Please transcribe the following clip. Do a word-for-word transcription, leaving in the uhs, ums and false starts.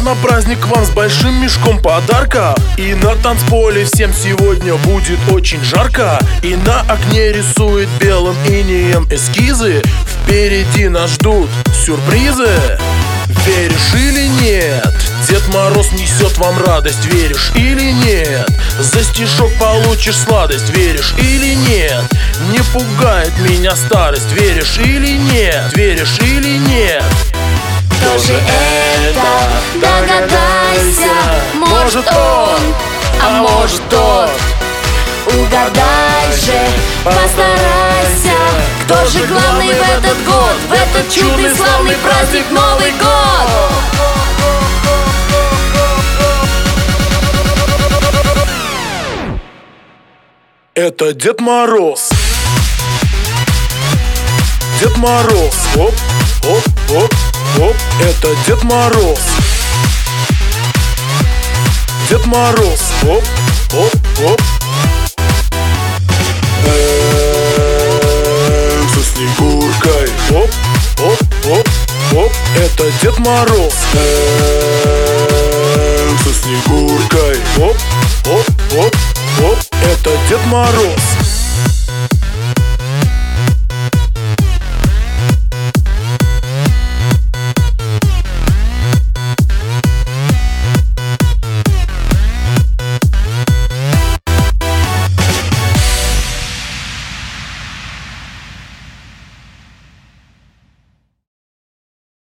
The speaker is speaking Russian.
Идет на праздник к вам с большим мешком подарка. И на танцполе всем сегодня будет очень жарко. И на окне рисует белым инеем эскизы. Впереди нас ждут сюрпризы. Веришь или нет? Дед Мороз несет вам радость. Веришь или нет? За стишок получишь сладость. Веришь или нет? Не пугает меня старость. Веришь или нет? Веришь или нет? Кто же это? Догадайся. Может он, а может тот. Угадай же, постарайся. Кто же главный в этот год? В этот чудный славный праздник Новый год. Это Дед Мороз. Дед Мороз. Оп, оп, оп, оп. Это Дед Мороз. Дед Мороз. Оп, оп, оп. Эм, со Снегуркой. Оп, оп, оп, оп. Это Дед Мороз. Эм, со Снегуркой. Оп, оп, оп, оп. Это Дед Мороз.